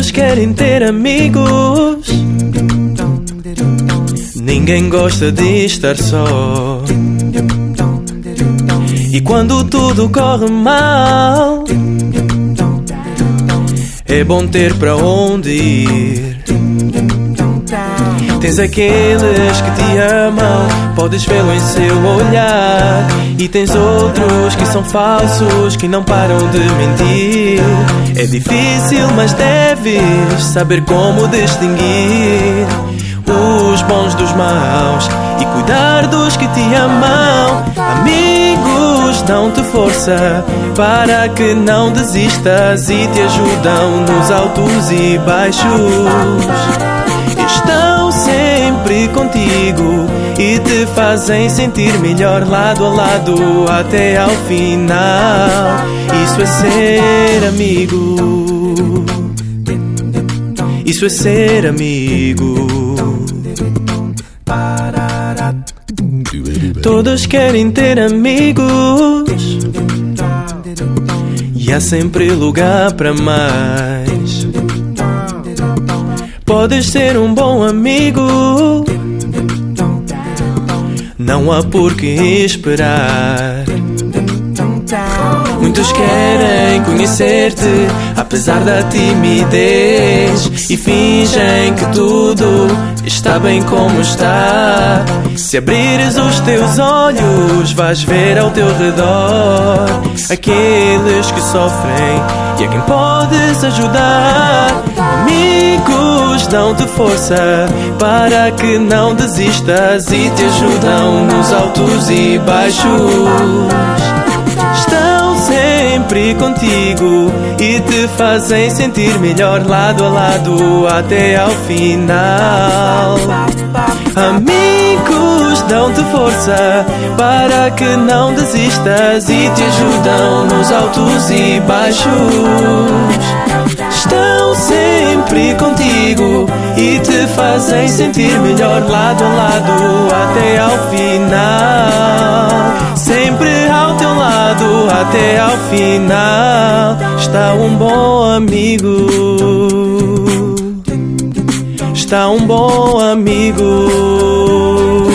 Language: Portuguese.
Todos querem ter amigos. Ninguém gosta de estar só. E quando tudo corre mal, é bom ter para onde ir. Tens aqueles que te amam, podes vê-lo em seu olhar. E tens outros que são falsos, que não param de mentir. É difícil, mas deves saber como distinguir os bons dos maus e cuidar dos que te amam. Amigos dão-te força para que não desistas e te ajudam nos altos e baixos. Estão sempre contigo e te fazem sentir melhor lado a lado até ao final. Isso é ser amigo. Isso é ser amigo. Todos querem ter amigos e há sempre lugar para mais. Podes ser um bom amigo, não há por que esperar. Muitos querem conhecer-te, apesar da timidez, e fingem que tudo está bem como está. Se abrires os teus olhos, vais ver ao teu redor aqueles que sofrem e a quem podes ajudar. Amigos dão-te força para que não desistas e te ajudam nos altos e baixos. Estão sempre contigo e te fazem sentir melhor lado a lado até ao final. Amigos dão-te força para que não desistas e te ajudam nos altos e baixos. Estão sempre contigo e te fazem sentir melhor lado a lado até ao final. Sempre ao teu lado até ao final está um bom amigo. Está um bom amigo.